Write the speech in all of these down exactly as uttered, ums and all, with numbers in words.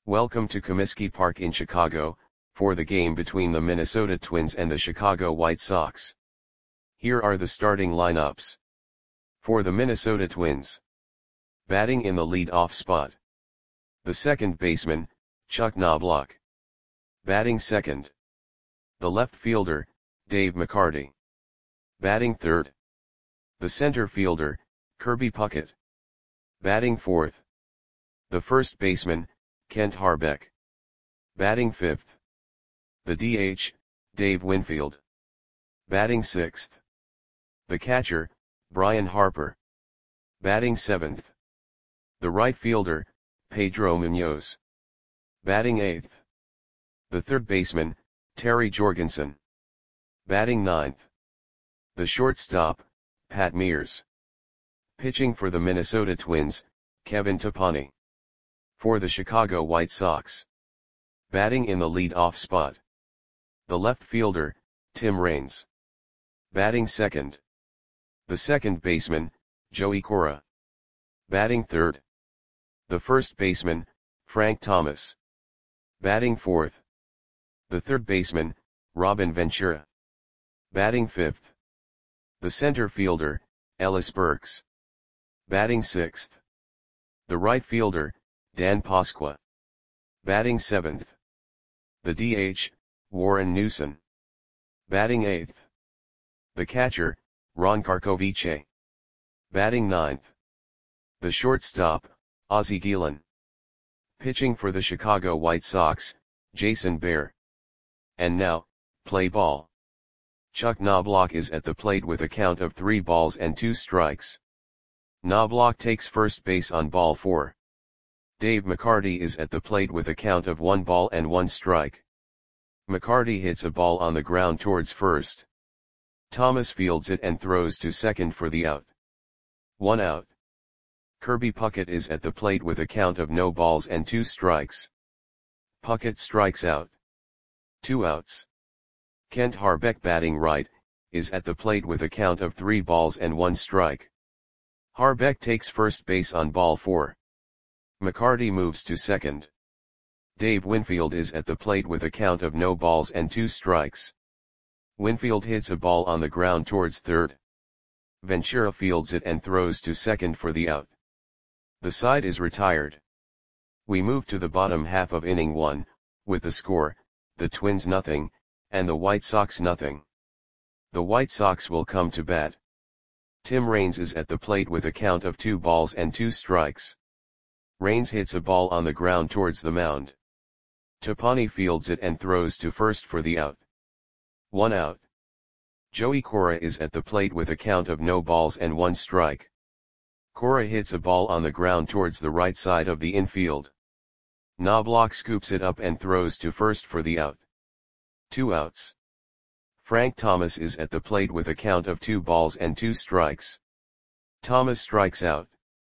Welcome to Comiskey Park in Chicago, for the game between the Minnesota Twins and the Chicago White Sox. Here are the starting lineups. For the Minnesota Twins. Batting in the lead-off spot. The second baseman, Chuck Knobloch. Batting second. The left fielder, Dave McCarty. Batting third. The center fielder, Kirby Puckett. Batting fourth. The first baseman, Kent Hrbek. Batting fifth. The D H, Dave Winfield. Batting sixth. The catcher, Brian Harper. Batting seventh. The right fielder, Pedro Munoz. Batting eighth. The third baseman, Terry Jorgensen. Batting ninth. The shortstop, Pat Mears. Pitching for the Minnesota Twins, Kevin Topani. For the Chicago White Sox. Batting in the lead-off spot. The left fielder, Tim Raines. Batting second. The second baseman, Joey Cora. Batting third. The first baseman, Frank Thomas. Batting fourth. The third baseman, Robin Ventura. Batting fifth. The center fielder, Ellis Burks. Batting sixth. The right fielder, Dan Pasqua. Batting seventh. The D H, Warren Newson. Batting eighth. The catcher, Ron Karkovice. Batting ninth. The shortstop, Ozzie Guillen. Pitching for the Chicago White Sox, Jason Bear. And now, play ball. Chuck Knobloch is at the plate with a count of three balls and two strikes. Knobloch takes first base on ball four. Dave McCarty is at the plate with a count of one ball and one strike. McCarty hits a ball on the ground towards first. Thomas fields it and throws to second for the out. One out. Kirby Puckett is at the plate with a count of no balls and two strikes. Puckett strikes out. Two outs. Kent Hrbek, batting right, is at the plate with a count of three balls and one strike. Hrbek takes first base on ball four. McCarty moves to second. Dave Winfield is at the plate with a count of no balls and two strikes. Winfield hits a ball on the ground towards third. Ventura fields it and throws to second for the out. The side is retired. We move to the bottom half of inning one, with the score, the Twins nothing, and the White Sox nothing. The White Sox will come to bat. Tim Raines is at the plate with a count of two balls and two strikes. Raines hits a ball on the ground towards the mound. Topani fields it and throws to first for the out. One out. Joey Cora is at the plate with a count of no balls and one strike. Cora hits a ball on the ground towards the right side of the infield. Knobloch scoops it up and throws to first for the out. Two outs. Frank Thomas is at the plate with a count of two balls and two strikes. Thomas strikes out.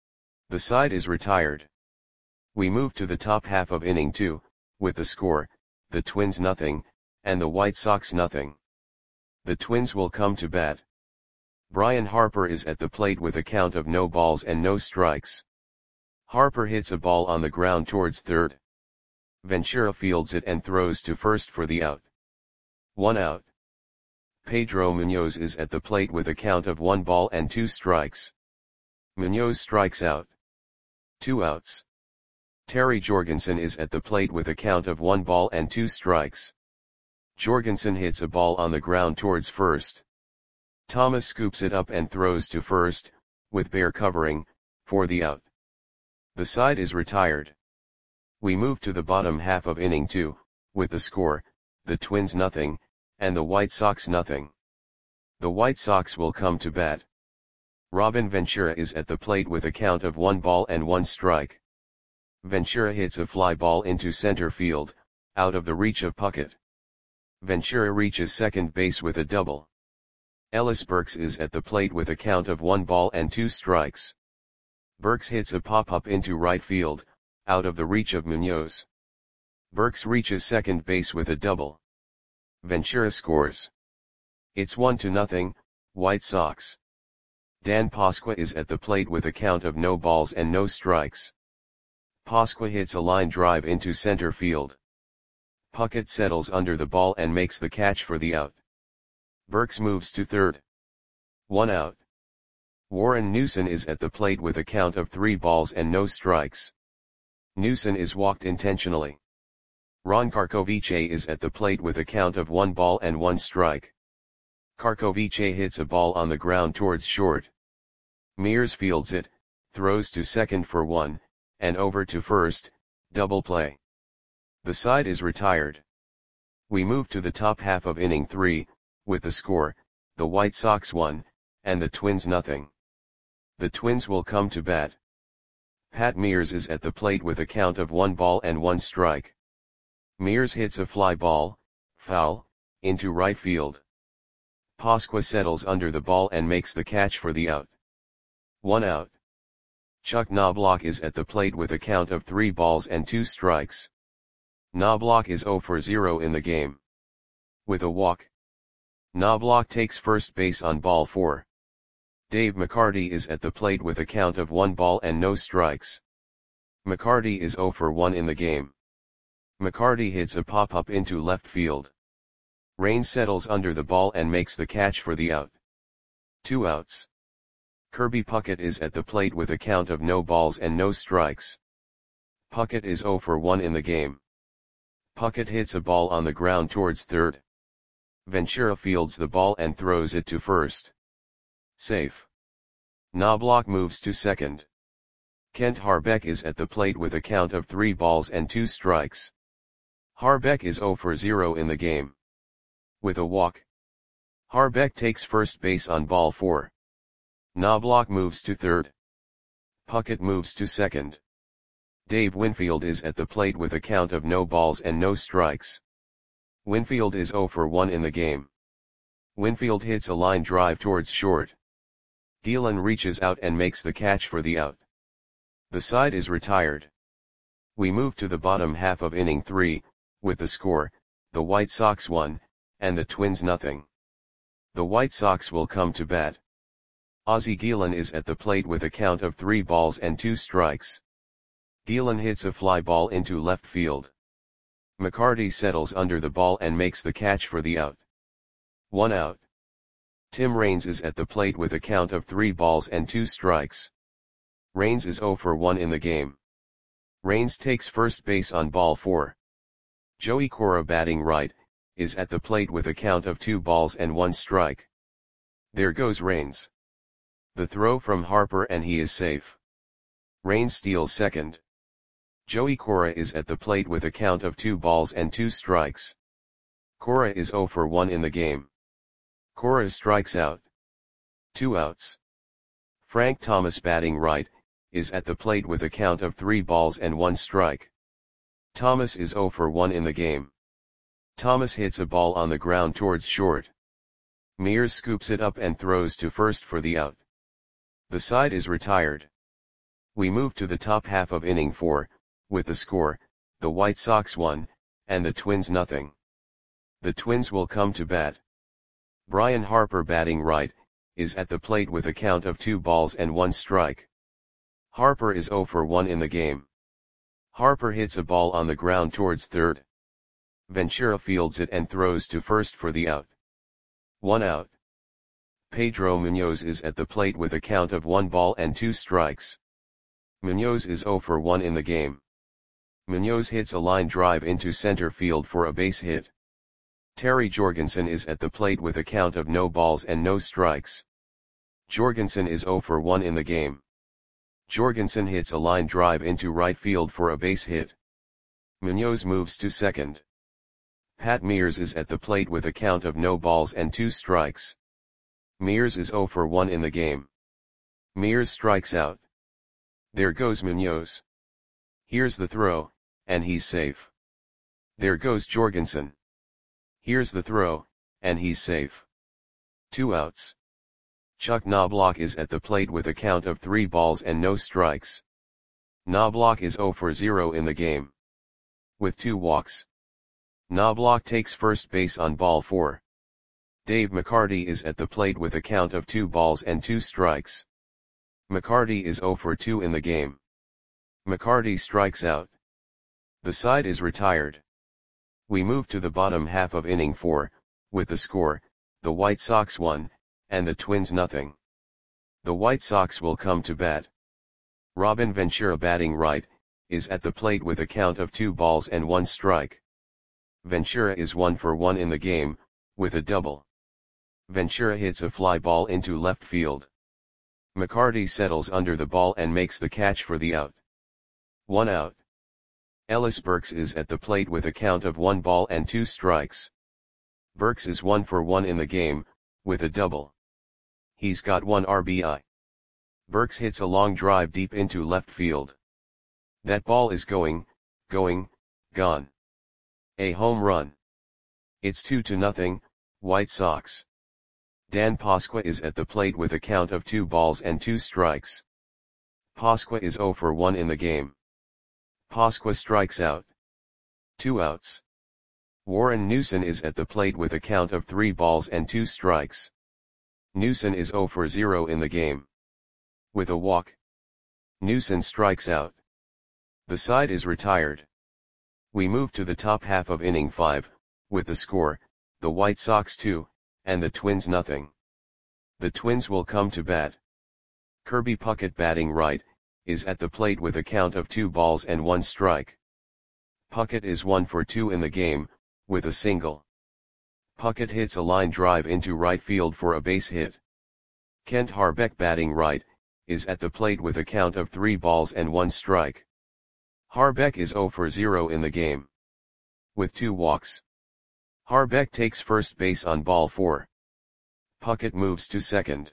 The side is retired. We move to the top half of inning two, with the score, the Twins nothing, and the White Sox nothing. The Twins will come to bat. Brian Harper is at the plate with a count of no balls and no strikes. Harper hits a ball on the ground towards third. Ventura fields it and throws to first for the out. One out. Pedro Munoz is at the plate with a count of one ball and two strikes. Munoz strikes out. Two outs. Terry Jorgensen is at the plate with a count of one ball and two strikes. Jorgensen hits a ball on the ground towards first. Thomas scoops it up and throws to first, with Bear covering, for the out. The side is retired. We move to the bottom half of inning two, with the score, the Twins nothing, and the White Sox nothing. The White Sox will come to bat. Robin Ventura is at the plate with a count of one ball and one strike. Ventura hits a fly ball into center field, out of the reach of Puckett. Ventura reaches second base with a double. Ellis Burks is at the plate with a count of one ball and two strikes. Burks hits a pop-up into right field, out of the reach of Munoz. Burks reaches second base with a double. Ventura scores. It's one to nothing, White Sox. Dan Pasqua is at the plate with a count of no balls and no strikes. Pasqua hits a line drive into center field. Puckett settles under the ball and makes the catch for the out. Burks moves to third. One out. Warren Newson is at the plate with a count of three balls and no strikes. Newson is walked intentionally. Ron Karkovice is at the plate with a count of one ball and one strike. Karkovice hits a ball on the ground towards short. Mears fields it, throws to second for one, and over to first, double play. The side is retired. We move to the top half of inning three, with the score, the White Sox one, and the Twins nothing. The Twins will come to bat. Pat Mears is at the plate with a count of one ball and one strike. Mears hits a fly ball, foul, into right field. Pasqua settles under the ball and makes the catch for the out. One out. Chuck Knobloch is at the plate with a count of three balls and two strikes. Knobloch is zero for zero in the game. With a walk. Knobloch takes first base on ball four. Dave McCarty is at the plate with a count of one ball and no strikes. McCarty is zero for one in the game. McCarty hits a pop-up into left field. Raines settles under the ball and makes the catch for the out. Two outs. Kirby Puckett is at the plate with a count of no balls and no strikes. Puckett is zero for one in the game. Puckett hits a ball on the ground towards third. Ventura fields the ball and throws it to first. Safe. Knobloch moves to second. Kent Harbeck is at the plate with a count of three balls and two strikes. Harbeck is zero for zero in the game. With a walk. Harbeck takes first base on ball four. Knobloch moves to third. Puckett moves to second. Dave Winfield is at the plate with a count of no balls and no strikes. Winfield is zero for one in the game. Winfield hits a line drive towards short. Gielan reaches out and makes the catch for the out. The side is retired. We move to the bottom half of inning three, with the score, the White Sox one, and the Twins nothing. The White Sox will come to bat. Ozzie Gielan is at the plate with a count of three balls and two strikes. Gielan hits a fly ball into left field. McCarty settles under the ball and makes the catch for the out. One out. Tim Raines is at the plate with a count of three balls and two strikes. Raines is zero for one in the game. Raines takes first base on ball four. Joey Cora, batting right, is at the plate with a count of two balls and one strike. There goes Raines. The throw from Harper and he is safe. Raines steals second. Joey Cora is at the plate with a count of two balls and two strikes. Cora is zero for one in the game. Cora strikes out. Two outs. Frank Thomas, batting right, is at the plate with a count of three balls and one strike. Thomas is zero for one in the game. Thomas hits a ball on the ground towards short. Mears scoops it up and throws to first for the out. The side is retired. We move to the top half of inning four, with the score, the White Sox one, and the Twins nothing. The Twins will come to bat. Brian Harper, batting right, is at the plate with a count of two balls and one strike. Harper is zero for one in the game. Harper hits a ball on the ground towards third. Ventura fields it and throws to first for the out. One out. Pedro Munoz is at the plate with a count of one ball and two strikes. Munoz is zero for one in the game. Munoz hits a line drive into center field for a base hit. Terry Jorgensen is at the plate with a count of no balls and no strikes. Jorgensen is zero for one in the game. Jorgensen hits a line drive into right field for a base hit. Munoz moves to second. Pat Mears is at the plate with a count of no balls and two strikes. Mears is zero for one in the game. Mears strikes out. There goes Munoz. Here's the throw, and he's safe. There goes Jorgensen. Here's the throw, and he's safe. Two outs. Chuck Knobloch is at the plate with a count of three balls and no strikes. Knobloch is zero for zero in the game. With two walks. Knobloch takes first base on ball four. Dave McCarty is at the plate with a count of two balls and two strikes. McCarty is zero for two in the game. McCarty strikes out. The side is retired. We move to the bottom half of inning four, with the score, the White Sox one, and the Twins nothing. The White Sox will come to bat. Robin Ventura, batting right, is at the plate with a count of two balls and one strike. Ventura is one for one in the game, with a double. Ventura hits a fly ball into left field. McCarty settles under the ball and makes the catch for the out. One out. Ellis Burks is at the plate with a count of one ball and two strikes. Burks is one for one in the game, with a double. He's got one R B I. Burks hits a long drive deep into left field. That ball is going, going, gone. A home run. It's two to nothing, White Sox. Dan Pasqua is at the plate with a count of two balls and two strikes. Pasqua is zero for one in the game. Pasqua strikes out. Two outs. Warren Newson is at the plate with a count of three balls and two strikes. Newson is zero for zero in the game. With a walk, Newson strikes out. The side is retired. We move to the top half of inning five, with the score, the White Sox two, and the Twins nothing. The Twins will come to bat. Kirby Puckett, batting right, is at the plate with a count of two balls and one strike. Puckett is one for two in the game, with a single. Puckett hits a line drive into right field for a base hit. Kent Harbeck, batting right, is at the plate with a count of three balls and one strike. Harbeck is zero for zero in the game. With two walks. Harbeck takes first base on ball four. Puckett moves to second.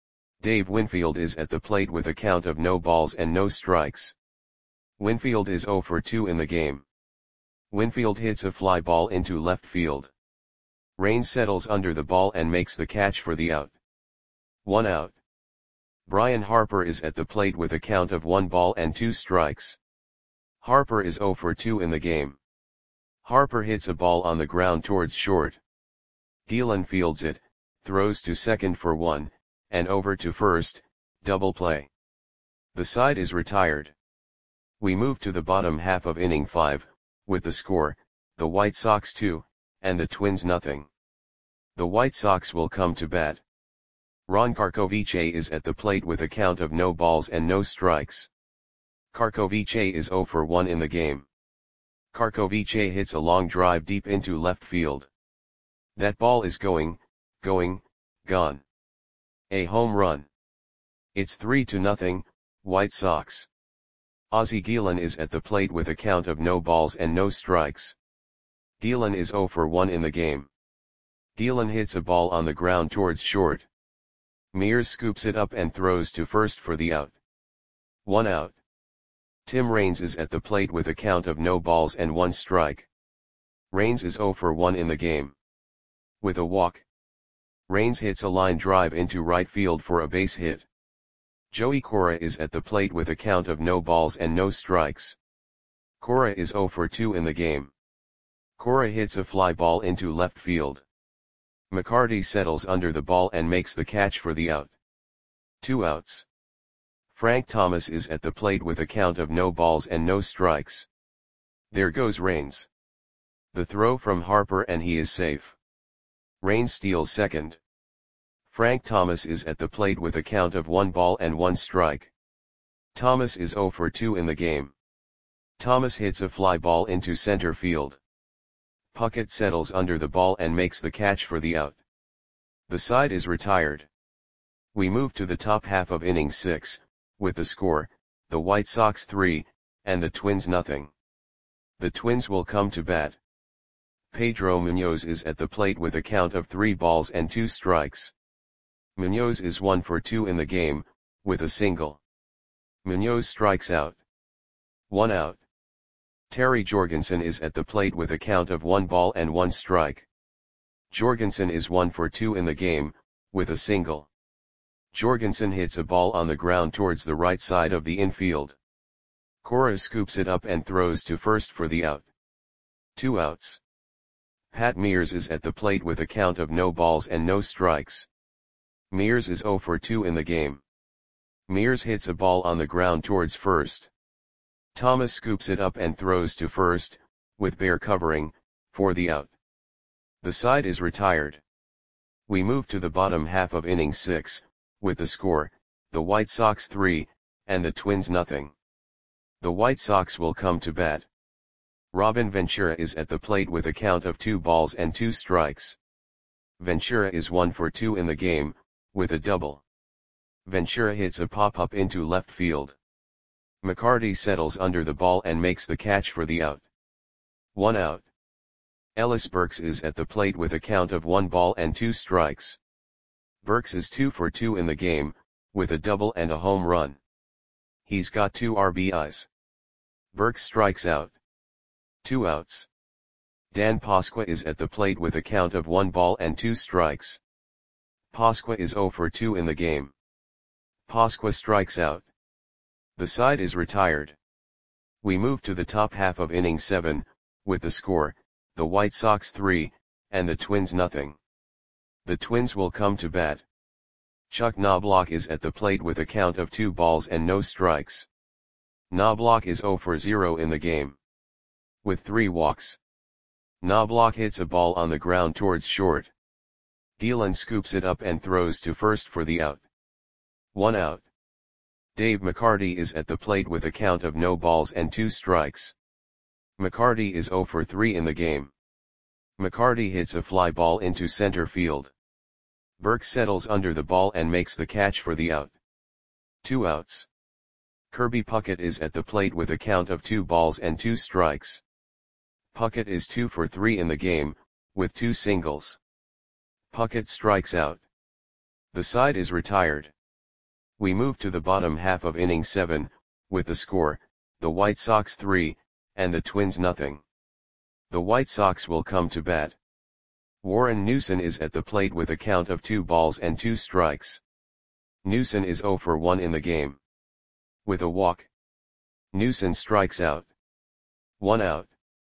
Dave Winfield is at the plate with a count of no balls and no strikes. Winfield is zero for two in the game. Winfield hits a fly ball into left field. Raines settles under the ball and makes the catch for the out. One out. Brian Harper is at the plate with a count of one ball and two strikes. Harper is zero for two in the game. Harper hits a ball on the ground towards short. Gielan fields it, throws to second for one, and over to first, double play. The side is retired. We move to the bottom half of inning five, with the score, the White Sox two, and the Twins nothing. The White Sox will come to bat. Ron Karkovice is at the plate with a count of no balls and no strikes. Karkovice is zero for one in the game. Karkovice hits a long drive deep into left field. That ball is going, going, gone. A home run. It's three to nothing, White Sox. Ozzie Gielan is at the plate with a count of no balls and no strikes. Gielan is zero for one in the game. Gielan hits a ball on the ground towards short. Mears scoops it up and throws to first for the out. One out. Tim Raines is at the plate with a count of no balls and one strike. Raines is zero for one in the game. With a walk. Raines hits a line drive into right field for a base hit. Joey Cora is at the plate with a count of no balls and no strikes. Cora is zero for two in the game. Cora hits a fly ball into left field. McCarty settles under the ball and makes the catch for the out. Two outs. Frank Thomas is at the plate with a count of no balls and no strikes. There goes Raines. The throw from Harper and he is safe. Raines steals second. Frank Thomas is at the plate with a count of one ball and one strike. Thomas is zero for two in the game. Thomas hits a fly ball into center field. Puckett settles under the ball and makes the catch for the out. The side is retired. We move to the top half of inning six, with the score, the White Sox three, and the Twins nothing. The Twins will come to bat. Pedro Munoz is at the plate with a count of three balls and two strikes. Munoz is one for two in the game, with a single. Munoz strikes out. One out. Terry Jorgensen is at the plate with a count of one ball and one strike. Jorgensen is one for two in the game, with a single. Jorgensen hits a ball on the ground towards the right side of the infield. Cora scoops it up and throws to first for the out. Two outs. Pat Mears is at the plate with a count of no balls and no strikes. Mears is zero for two in the game. Mears hits a ball on the ground towards first. Thomas scoops it up and throws to first, with Bear covering, for the out. The side is retired. We move to the bottom half of inning six, with the score, the White Sox three, and the Twins nothing. The White Sox will come to bat. Robin Ventura is at the plate with a count of two balls and two strikes. Ventura is one for two in the game, with a double. Ventura hits a pop-up into left field. McCarty settles under the ball and makes the catch for the out. One out. Ellis Burks is at the plate with a count of one ball and two strikes. Burks is two for two in the game, with a double and a home run. He's got two R B Is. Burks strikes out. Two outs. Dan Pasqua is at the plate with a count of one ball and two strikes. Pasqua is zero for two in the game. Pasqua strikes out. The side is retired. We move to the top half of inning seven, with the score, the White Sox three, and the Twins nothing. The Twins will come to bat. Chuck Knobloch is at the plate with a count of two balls and no strikes. Knobloch is zero for zero in the game. With three walks. Knobloch hits a ball on the ground towards short. Gielan scoops it up and throws to first for the out. One out. Dave McCarty is at the plate with a count of no balls and two strikes. McCarty is zero for three in the game. McCarty hits a fly ball into center field. Burks settles under the ball and makes the catch for the out. Two outs. Kirby Puckett is at the plate with a count of two balls and two strikes. Puckett is two for three in the game, with two singles. Puckett strikes out. The side is retired. We move to the bottom half of inning seven, with the score, the White Sox three, and the Twins nothing. The White Sox will come to bat. Warren Newson is at the plate with a count of two balls and two strikes. Newson is zero for one in the game. With a walk. Newson strikes out. One out.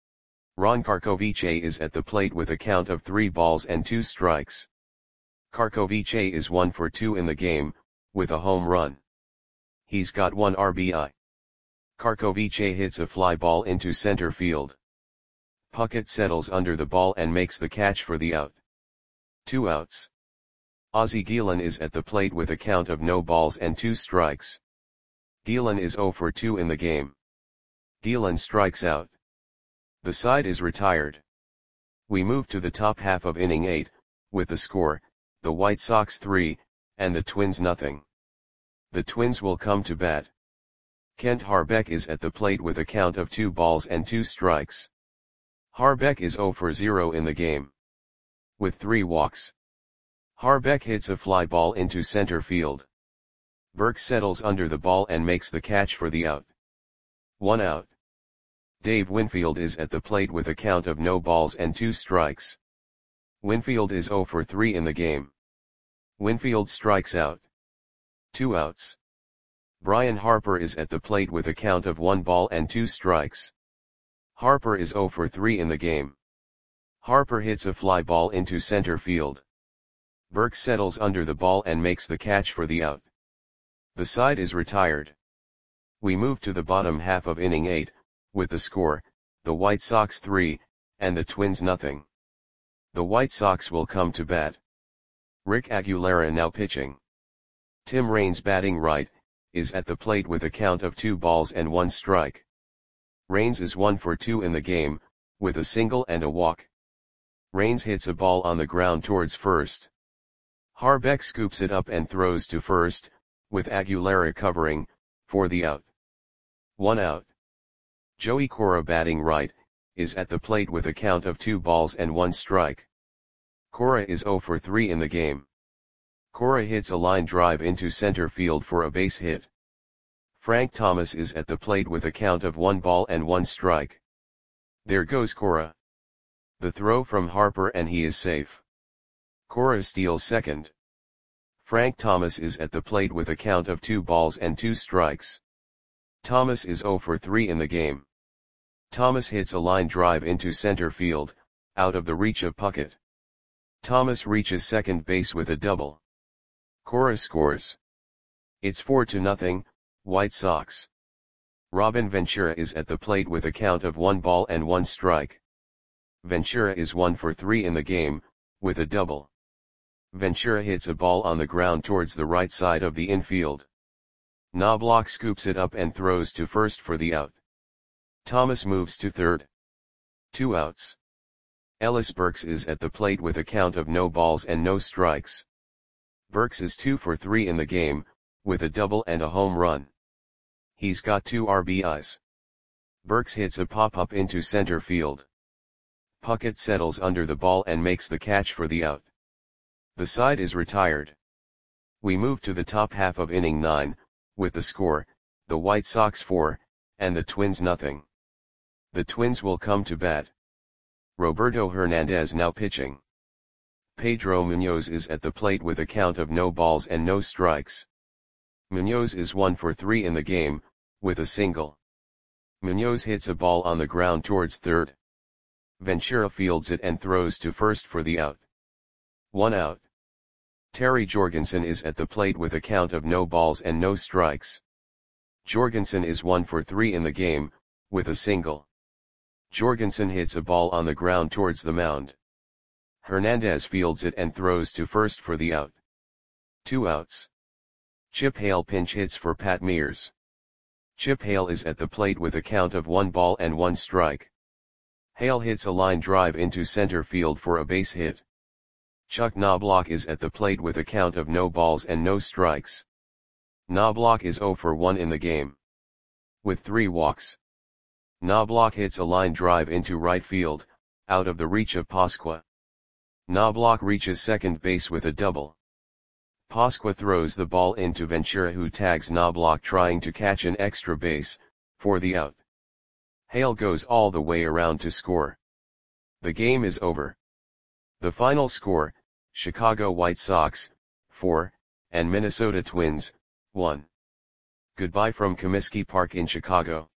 Ron Karkovice is at the plate with a count of three balls and two strikes. Karkovice is one for two in the game, with a home run. He's got one R B I. Karkovice hits a fly ball into center field. Puckett settles under the ball and makes the catch for the out. Two outs. Ozzie Gielan is at the plate with a count of no balls and two strikes. Gielan is zero for two in the game. Gielan strikes out. The side is retired. We move to the top half of inning eight, with the score, the White Sox three, and the Twins nothing. The Twins will come to bat. Kent Harbeck is at the plate with a count of two balls and two strikes. Harbeck is zero for zero in the game. With three walks. Harbeck hits a fly ball into center field. Burks settles under the ball and makes the catch for the out. One out. Dave Winfield is at the plate with a count of no balls and two strikes. Winfield is zero for three in the game. Winfield strikes out. Two outs. Brian Harper is at the plate with a count of one ball and two strikes. Harper is zero for three in the game. Harper hits a fly ball into center field. Burks settles under the ball and makes the catch for the out. The side is retired. We move to the bottom half of inning eight, with the score, the White Sox three, and the Twins nothing. The White Sox will come to bat. Rick Aguilera now pitching. Tim Raines batting right, is at the plate with a count of two balls and one strike. Raines is one for two in the game, with a single and a walk. Raines hits a ball on the ground towards first. Harbeck scoops it up and throws to first, with Aguilera covering, for the out. One out. Joey Cora batting right, is at the plate with a count of two balls and one strike. Cora is zero for three in the game. Cora hits a line drive into center field for a base hit. Frank Thomas is at the plate with a count of one ball and one strike. There goes Cora. The throw from Harper and he is safe. Cora steals second. Frank Thomas is at the plate with a count of two balls and two strikes. Thomas is zero for three in the game. Thomas hits a line drive into center field, out of the reach of Puckett. Thomas reaches second base with a double. Cora scores. It's four to nothing, White Sox. Robin Ventura is at the plate with a count of one ball and one strike. Ventura is one for three in the game, with a double. Ventura hits a ball on the ground towards the right side of the infield. Knobloch scoops it up and throws to first for the out. Thomas moves to third. Two outs. Ellis Burks is at the plate with a count of no balls and no strikes. Burks is two for three in the game, with a double and a home run. He's got two R B Is. Burks hits a pop-up into center field. Puckett settles under the ball and makes the catch for the out. The side is retired. We move to the top half of inning nine, with the score, the White Sox four, and the Twins nothing. The Twins will come to bat. Roberto Hernandez now pitching. Pedro Munoz is at the plate with a count of no balls and no strikes. Munoz is one for three in the game, with a single. Munoz hits a ball on the ground towards third. Ventura fields it and throws to first for the out. One out. Terry Jorgensen is at the plate with a count of no balls and no strikes. Jorgensen is one for three in the game, with a single. Jorgensen hits a ball on the ground towards the mound. Hernandez fields it and throws to first for the out. Two outs. Chip Hale pinch hits for Pat Mears. Chip Hale is at the plate with a count of one ball and one strike. Hale hits a line drive into center field for a base hit. Chuck Knobloch is at the plate with a count of no balls and no strikes. Knobloch is zero for one in the game. With three walks. Knobloch hits a line drive into right field, out of the reach of Pasqua. Knobloch reaches second base with a double. Pasqua throws the ball into Ventura, who tags Knobloch trying to catch an extra base, for the out. Hale goes all the way around to score. The game is over. The final score, Chicago White Sox, four, and Minnesota Twins, one. Goodbye from Comiskey Park in Chicago.